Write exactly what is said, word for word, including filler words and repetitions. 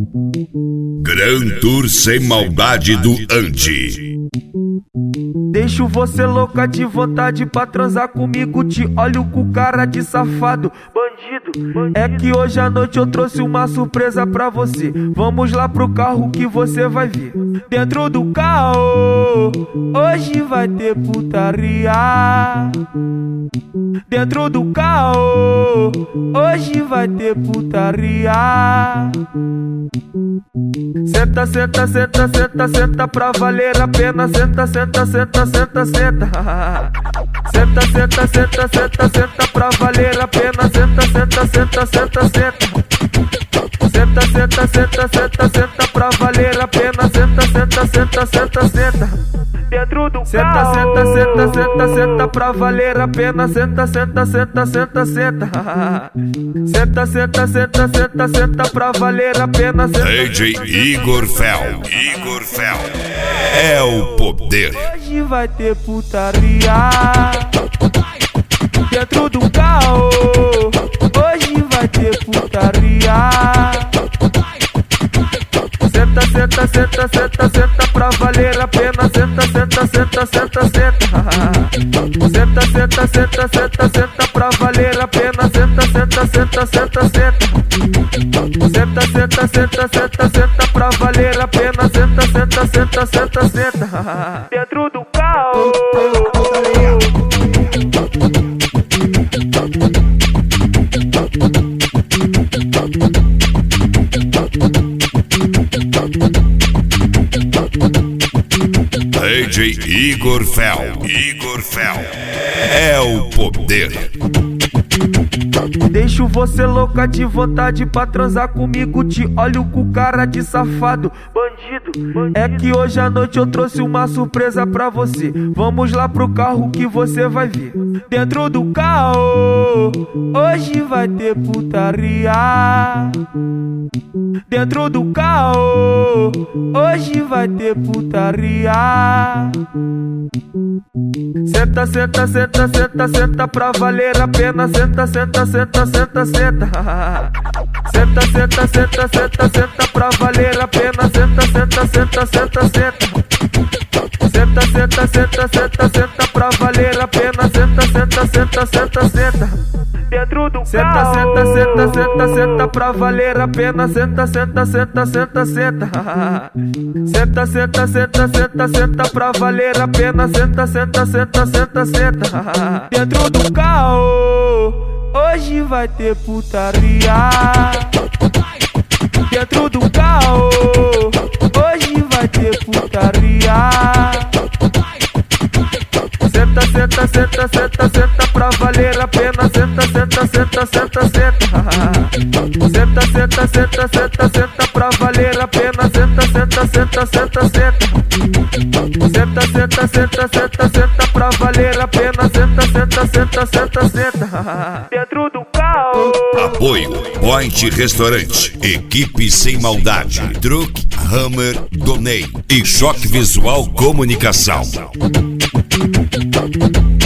Gran Tour Sem Maldade do Andy. Deixo você louca de vontade pra transar comigo. Te olho com cara de safado, bandido. É que hoje à noite eu trouxe uma surpresa pra você. Vamos lá pro carro que você vai ver. Dentro do carro, hoje vai ter putaria. Dentro do carro, hoje vai ter putaria. Senta, senta, senta, senta, senta pra valer a pena. Senta, senta, senta, senta, senta. Senta, senta, senta, senta, senta pra valer a pena. Senta, senta, senta, senta, senta. Senta, senta, senta, senta, senta pra valer a pena. Senta, senta, senta, senta, senta. Dentro do senta, senta, senta, senta, senta pra valer a pena. Senta, senta, senta, senta, senta. Senta, senta, senta, senta, senta pra valer a pena. D J Igor Fel. Igor Fel. É o poder. Hoje vai ter putaria. Dentro do carro, hoje vai ter putaria. Senta, senta, senta, senta, senta pra valer a pena. Senta, senta, senta, senta, senta. Senta, senta, senta, senta, senta pra valer a pena. Senta, senta, senta, senta, senta. Senta, senta, senta, senta, senta pra valer a pena. Senta, senta, senta, senta, senta. Dentro do carro. D J Igor Fel. Igor Fel. É o poder. Deixo você louca de vontade pra transar comigo. Te olho com cara de safado, bandido. É que hoje à noite eu trouxe uma surpresa pra você. Vamos lá pro carro que você vai ver. Dentro do carro, hoje vai ter putaria. Dentro do carro, hoje vai ter putaria. Senta, senta, senta, senta, senta pra valer a pena. Senta, senta, senta, senta, senta. Senta, senta, senta, senta, senta pra valer a pena. Senta, senta, senta, senta, senta. Senta, senta, senta, senta, senta pra valer a pena. Senta, senta, senta, senta, senta. Dentro do senta, senta, senta, senta, senta pra valer a pena. Senta, senta, senta, senta, senta. Senta, senta, senta, senta, senta pra valer a pena. Senta, senta, senta, senta, senta. Dentro do carro, hoje vai ter putaria. Dentro do carro, hoje vai ter putaria. Senta, senta, senta, senta, senta pra valer a pena. Senta, senta, senta, senta, senta. Senta, senta, senta, senta, senta pra valer a pena. Senta, senta, senta, senta, senta. Senta, senta, senta, senta, senta pra valer a pena. Senta, senta, senta, senta, senta. Dentro do carro. Apoio Point Restaurante, Equipe Sem Maldade, Truck, Hammer, Donei e Choque Visual Comunicação.